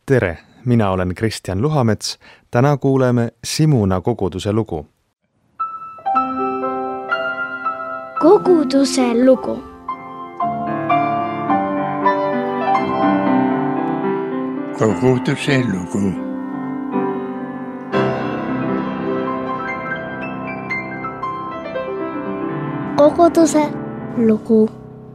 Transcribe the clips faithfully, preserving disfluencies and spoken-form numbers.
Tere, mina olen Kristjan Luhamets. Täna kuuleme Simuna koguduse lugu. Koguduse lugu. Koguduse lugu. Koguduse lugu.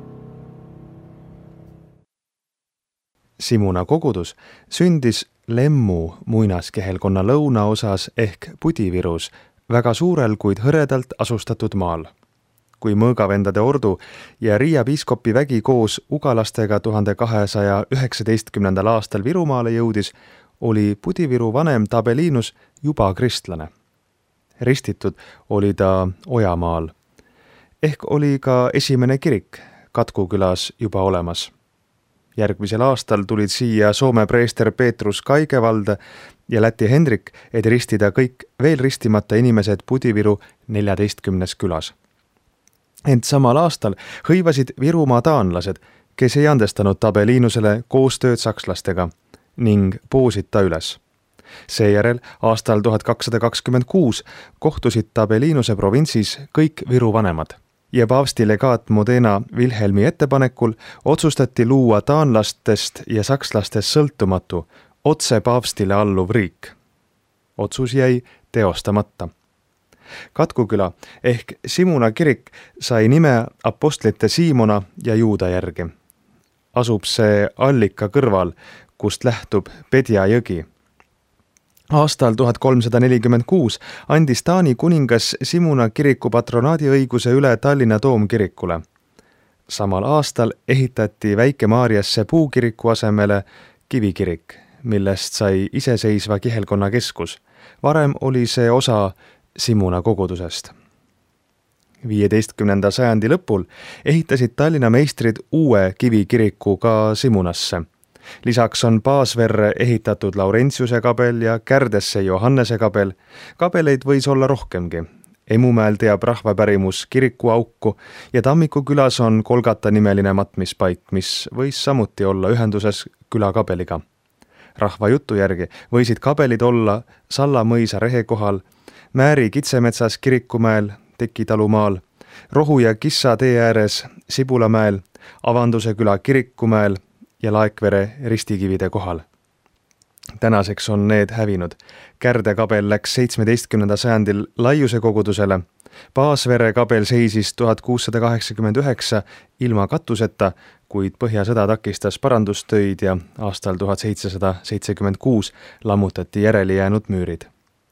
Simuna kogudus sündis Lemmu muinaskehelkonna lõunaosas ehk Pudivirus väga suurel, kuid hõredalt asustatud maal. Kui mõõgavendade ordu ja Riia piiskopi vägi koos ugalastega tuhande kahesaja üheksateistkümnendal aastal Virumaale jõudis, oli Pudiviru vanem Tabeliinus juba kristlane. Ristitud oli ta Ojamaal. Ehk oli ka esimene kirik Katku külas juba olemas. Järgmisel aastal tulid siia Soome preester Peetrus Kaigevalda ja Läti Hendrik, et ristida kõik veel ristimata inimesed Pudiviru neljateistkümnes külas. Ent samal aastal hõivasid Virumaa taanlased, kes ei andestanud Tabeliinusele koostööd sakslastega ning poosid ta üles. Seejärel aastal tuhat kakssada kakskümmend kuus kohtusid Tabeliinuse provintsis kõik Viru vanemad ja paavsti legaat Modena Wilhelmi ettepanekul otsustati luua taanlastest ja sakslastest sõltumatu, otse paavstile alluv riik. Otsus jäi teostamata. Katkuküla ehk Simuna kirik sai nime apostlite Siimona ja Juuda järgi. Asub see Allika kõrval, kust lähtub Pedja jõgi. Aastal tuhat kolmsada nelikümmend kuus andis Taani kuningas Simuna kiriku patronaadi õiguse üle Tallinna toomkirikule. Samal aastal ehitati Väike-Maarjasse puukiriku asemele kivikirik, millest sai iseseisva kihelkonna keskus. Varem oli see osa Simuna kogudusest. viieteistkümnenda sajandi lõpul ehitasid Tallinna meistrid uue kivikiriku ka Simunasse. Lisaks on Paasverre ehitatud Laurentiuse kabel ja Kärdesse Johannese kabel. Kabeleid võis olla rohkemgi. Emumäel teab rahvapärimus kirikuauku ja Tammiku külas on Kolgata nimeline matmispaik, mis võis samuti olla ühenduses külakabeliga. Rahva jutu järgi võisid kabelid olla Salla mõisa rehe kohal, Määri Kitsemetsas kirikumäel, Tekitalumaal, Rohu ja Kissa tee ääres Sibulamäel, Avanduse küla kirikumäel ja Laekvere ristikivide kohal. Tänaseks on need hävinud. Kärde kabel läks seitsmeteistkümnenda sajandil Laiuse kogudusele. Paasvere kabel seisis tuhat kuussada kaheksakümmend üheksa ilma katuseta, kuid Põhjasõda takistas parandustöid ja aastal tuhat seitsesada seitsekümmend kuus lammutati järeli jäänud müürid.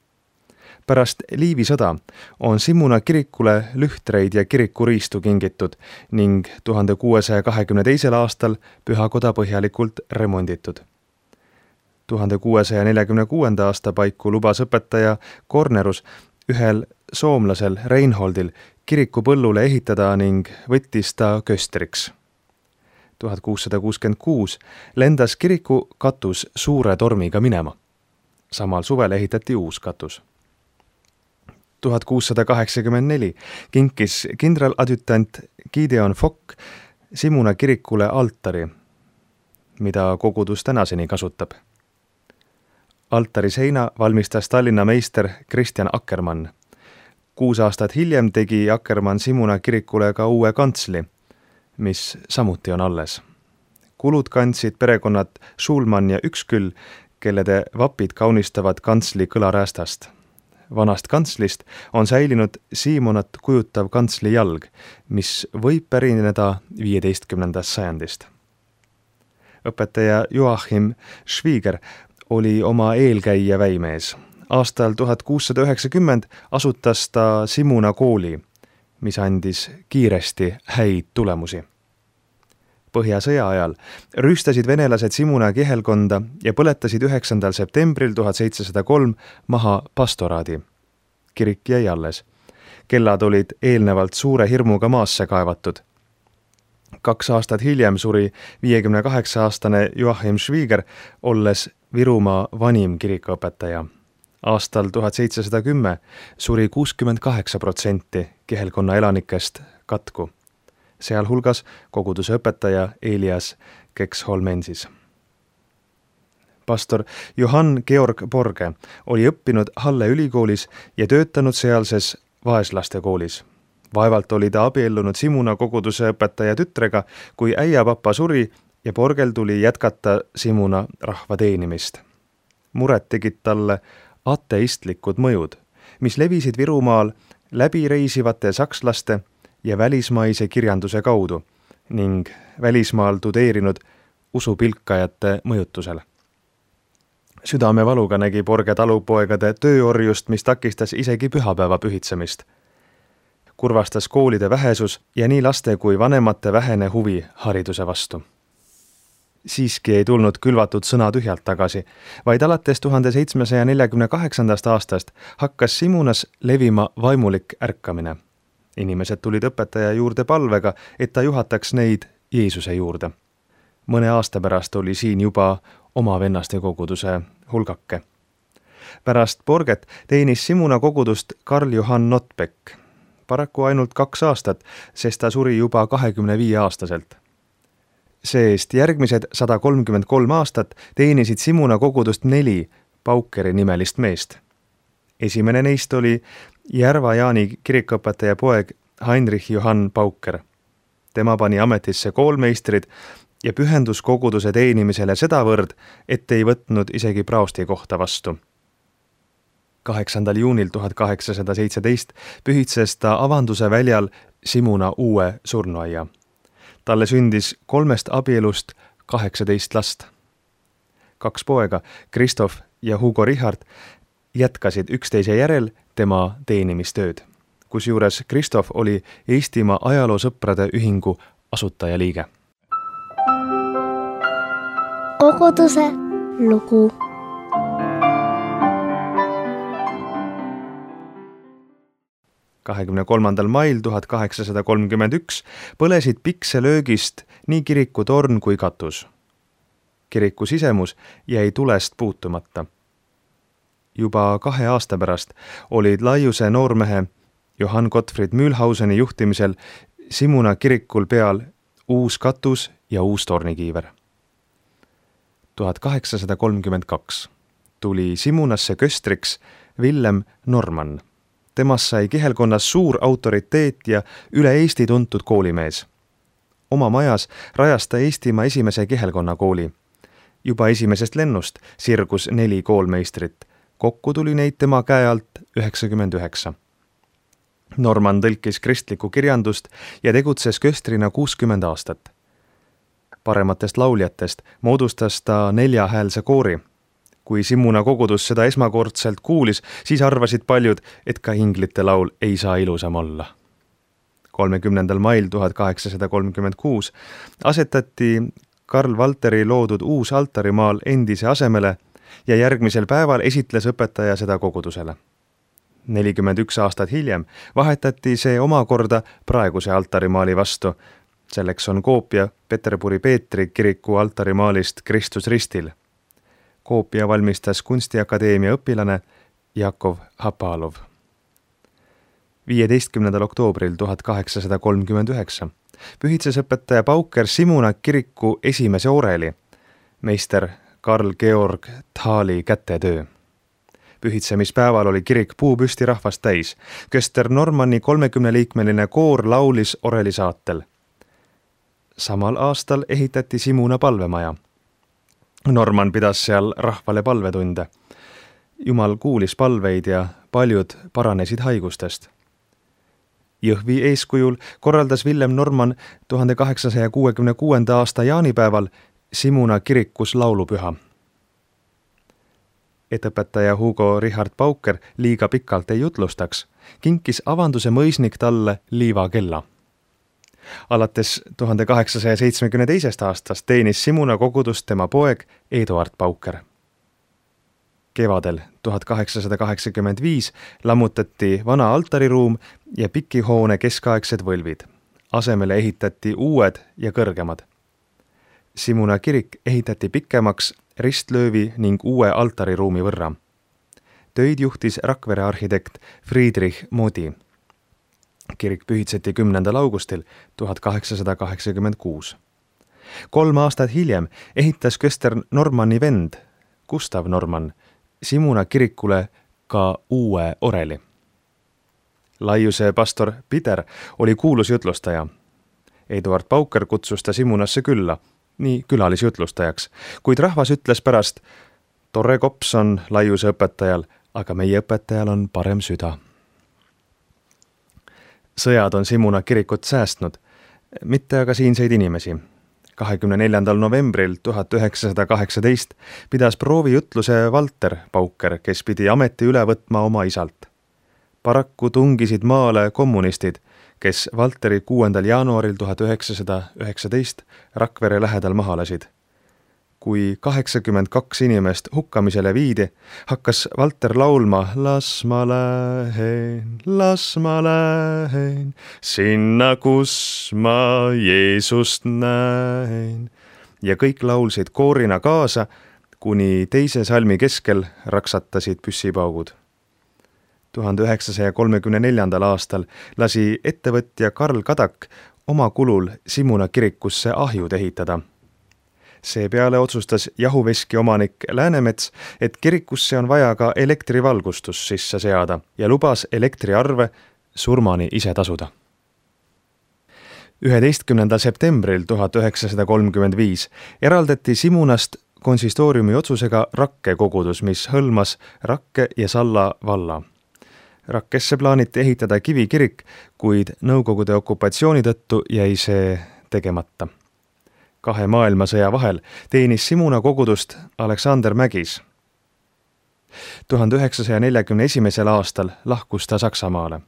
Pärast Liivi sõda on Simuna kirikule lühtreid ja kirikuriistu kingitud ning tuhande kuuesaja kahekümne teisel aastal pühakoda põhjalikult remonditud. tuhande kuuesaja neljakümne kuuenda aasta paiku lubas õpetaja Kornerus ühel soomlasel Reinholdil kiriku põllule ehitada ning võttis ta köstriks. tuhat kuussada kuuskümmend kuus lendas kiriku katus suure tormiga minema. Samal suvel ehitati uus katus. tuhat kuussada kaheksakümmend neli kinkis kindraladjutant Gideon Fock Simuna kirikule altari, mida kogudus tänaseni kasutab. Altari seina valmistas Tallinna meister Kristjan Akkermann. Kuus aastat hiljem tegi Akkermann Simuna kirikule ka uue kantsli, mis samuti on alles. Kulud kandsid perekonnad Schulman ja Üksküll, kellede vapid kaunistavad kantsli kõlaräästast. Vanast kantslist on säilinud Siimonat kujutav kantsli jalg, mis võib pärineda viieteistkümnendast sajandist. Õpetaja Joachim Schwieger oli oma eelkäija väimees. Aastal tuhat kuussada üheksakümmend asutas ta Simuna kooli, mis andis kiiresti häid tulemusi. Põhjasõja ajal rüüstasid venelased Simuna kihelkonda ja põletasid üheksandal septembril tuhat seitsesada kolm maha pastoraadi. Kirik jäi alles. Kellad olid eelnevalt suure hirmuga maasse kaevatud. Kaks aastat hiljem suri viiekümne kaheksa aastane Joachim Schwieger, olles Virumaa vanim kirikuõpetaja. Aastal tuhat seitsesada kümme suri kuuskümmend kaheksa protsenti kihelkonna elanikest katku. Sealhulgas koguduse õpetaja Elias Keksholmensis. Pastor Johann Georg Borge oli õppinud Halle ülikoolis ja töötanud sealses vaeslaste koolis. Vaevalt oli ta abiellunud Simuna koguduse õpetaja tütrega, kui äiapapa suri ja Borgel tuli jätkata Simuna rahva teenimist. Muret tegid talle ateistlikud mõjud, mis levisid Virumaal läbireisivate sakslaste ja välismaise kirjanduse kaudu ning välismaal tudeerinud usupilkajate mõjutusel. Südamevaluga nägi Borge talupoegade tööorjust, mis takistas isegi pühapäeva pühitsemist. Kurvastas koolide vähesus ja nii laste kui vanemate vähene huvi hariduse vastu. Siiski ei tulnud külvatud sõna tühjalt tagasi, vaid alates tuhande seitsmesaja neljakümne kaheksandast aastast hakkas Simunas levima vaimulik ärkamine. Inimesed tulid õpetaja juurde palvega, et ta juhataks neid Jeesuse juurde. Mõne aasta pärast oli siin juba oma vennaste koguduse hulgake. Pärast Borget teenis Simuna kogudust Karl Johann Notbeck. Paraku ainult kaks aastat, sest ta suri juba kahekümne viie aastaselt. See-eest järgmised sada kolmkümmend kolm aastat teenisid Simuna kogudust neli Paukeri nimelist meest. Esimene neist oli Järva Jaani kirikuõpetaja poeg Heinrich Johann Pauker. Tema pani ametisse koolmeistrid ja pühendus koguduse teenimisele sedavõrd, et ei võtnud isegi praosti kohta vastu. kaheksandal juunil tuhat kaheksasada seitseteist pühitses ta Avanduse väljal Simuna uue surnuaia. Talle sündis kolmest abielust kaheksateist last. Kaks poega, Kristof ja Hugo Richard, jätkasid üksteise järel tema teenimistööd, kusjuures Kristof oli Eestimaa ajaloosõprade ühingu asutajaliige. Koguduse lugu. kahekümne kolmandal mail tuhat kaheksasada kolmkümmend üks põlesid pikselöögist nii kiriku torn kui katus. Kiriku sisemus jäi tulest puutumata. Juba kahe aasta pärast olid Laiuse noormehe Johann Gottfried Mühlhauseni juhtimisel Simuna kirikul peal uus katus ja uus tornikiiver. tuhat kaheksasada kolmkümmend kaks tuli Simunasse köstriks Villem Norman. Temast sai kihelkonnas suur autoriteet ja üle Eesti tuntud koolimees. Oma majas rajas ta Eestimaa esimese kihelkonna kooli. Juba esimesest lennust sirgus neli koolmeistrit. Kokku tuli neid tema käe alt üheksakümmend üheksa. Norman tõlkis kristlikku kirjandust ja tegutses köstrina kuuskümmend aastat. Parematest lauljatest moodustas ta neljahäälse koori. Kui Simuna kogudus seda esmakordselt kuulis, siis arvasid paljud, et ka inglite laul ei saa ilusam olla. kolmekümnendal mail tuhat kaheksasada kolmkümmend kuus asetati Karl Valteri loodud uus altarimaal endise asemele ja järgmisel päeval esitles õpetaja seda kogudusele. nelikümmend üks aastat hiljem vahetati see omakorda praeguse altarimaalii vastu. Selleks on koopia Peterburi Peetri kiriku altarimaalist Kristus ristil. Koopia valmistas Kunstiakadeemia õpilane Jakov Hapalov. viieteistkümnendal oktoobril tuhat kaheksasada kolmkümmend üheksa pühitses õpetaja Pauker Simuna kiriku esimese oreli, meister Karl Georg Thali kätetöö. Pühitsemispäeval oli kirik puupüsti rahvast täis. Köster Normanni kolmekümneliikmeline koor laulis oreli saatel. Samal aastal ehitati Simuna palvemaja. Norman pidas seal rahvale palvetunde. Jumal kuulis palveid ja paljud paranesid haigustest. Jõhvi eeskujul korraldas Villem Norman tuhande kaheksasaja kuuekümne kuuenda aasta jaanipäeval Simuna kirikus laulupüha. Et õpetaja Hugo Richard Pauker liiga pikalt ei jutlustaks, kinkis Avanduse mõisnik talle liivakella. Alates tuhande kaheksasaja seitsmekümne teisest aastast teenis Simuna kogudust tema poeg Eduard Pauker. Kevadel tuhat kaheksasada kaheksakümmend viis lammutati vana altariruum ja pikihoone keskaegsed võlvid. Asemele ehitati uued ja kõrgemad. Simuna kirik ehitati pikemaks ristlöövi ning uue altariruumi võrra. Töid juhtis Rakvere arhitekt Friedrich Modi. Kirik pühitseti kümnendal augustil tuhat kaheksasada kaheksakümmend kuus. Kolm aastat hiljem ehitas köster Normanni vend, Gustav Norman Simuna kirikule ka uue oreli. Laiuse pastor Peter oli kuulus jutlustaja. Eduard Pauker kutsus ta Simunasse külla, nii külalisjutlustajaks, kuid rahvas ütles pärast, tore kops on Laiuse õpetajal, aga meie õpetajal on parem süda. Sõjad on Simuna kirikut säästnud, mitte aga siinseid inimesi. kahekümne neljandal novembril tuhat üheksasada kaheksateist pidas proovijutluse Valter Pauker, kes pidi ameti üle võtma oma isalt. Paraku tungisid maale kommunistid, kes Valteri kuuendal jaanuaril tuhat üheksasada üheksateist Rakvere lähedal maha lasid. Kui kaheksakümmend kaks inimest hukkamisele viidi, hakkas Valter laulma Las ma lähen, las ma lähen, sinna, kus ma Jeesust näen. Ja kõik laulsid koorina kaasa, kuni teise salmi keskel raksatasid püssipaugud. tuhande üheksasaja kolmekümne neljandal aastal lasi ettevõtja Karl Kadak oma kulul Simuna kirikusse ahjud ehitada. Seepeale otsustas jahuveski omanik Läänemets, et kirikusse on vaja ka elektrivalgustus sisse seada ja lubas elektriarve surmani ise tasuda. üheteistkümnendal septembril tuhat üheksasada kolmkümmend viis eraldati Simunast konsistooriumi otsusega Rakke kogudus, mis hõlmas Rakke ja Salla valla. Rakkesse plaaniti ehitada kivikirik, kuid Nõukogude okupatsiooni tõttu jäi see tegemata. Kahe maailmasõja vahel teenis Simuna kogudust Aleksander Mägis. tuhande üheksasaja neljakümne esimesel aastal lahkus ta Saksamaale.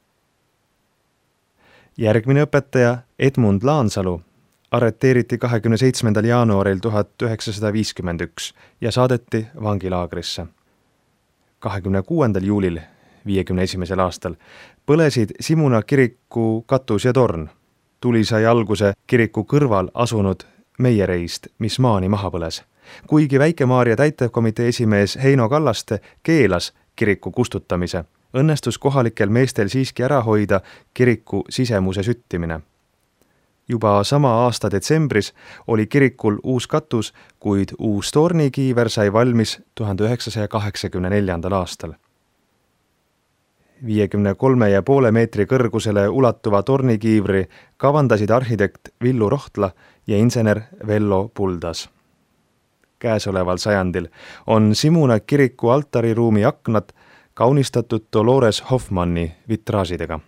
Järgmine õpetaja Edmund Laansalu arreteeriti kahekümne seitsmendal jaanuaril tuhat üheksasada viiskümmend üks ja saadeti vangilaagrisse. kahekümne kuuendal juulil viiekümne esimesel aastal põlesid Simuna kiriku katus ja torn. Tuli sai alguse kiriku kõrval asunud meiereist, mis maani maha põles. Kuigi Väike-Maarja täitevkomitee esimees Heino Kallaste keelas kiriku kustutamise, õnnestus kohalikel meestel siiski ära hoida kiriku sisemuse süttimine. Juba sama aasta detsembris oli kirikul uus katus, kuid uus tornikiiver sai valmis tuhande üheksasaja kaheksakümne neljandal aastal. viiekümne kolme ja poole meetri kõrgusele ulatuva tornikiivri kavandasid arhitekt Villu Rohtla ja insener Vello Puldas. Käesoleval sajandil on Simuna kiriku altariruumi aknad kaunistatud Dolores Hoffmanni vitraažidega.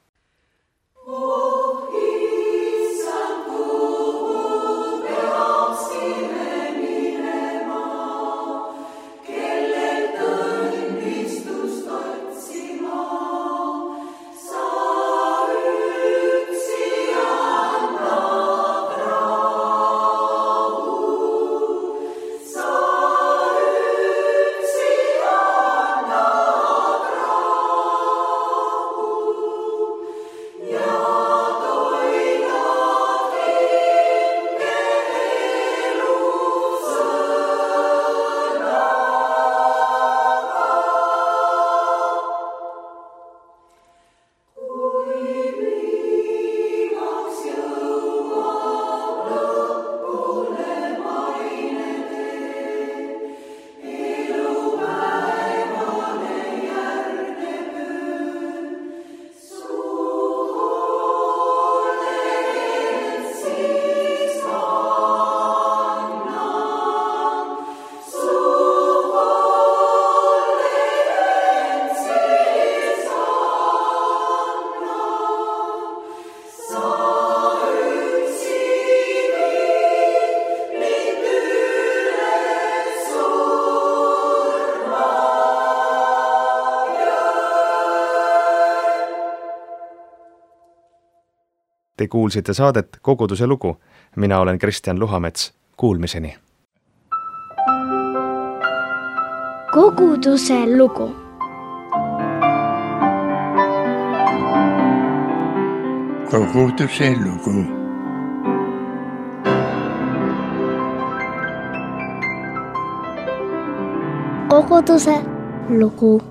Te kuulsite saadet Koguduse lugu. Mina olen Kristjan Luhamets. Kuulmiseni. Koguduse lugu. Koguduse lugu. Koguduse lugu.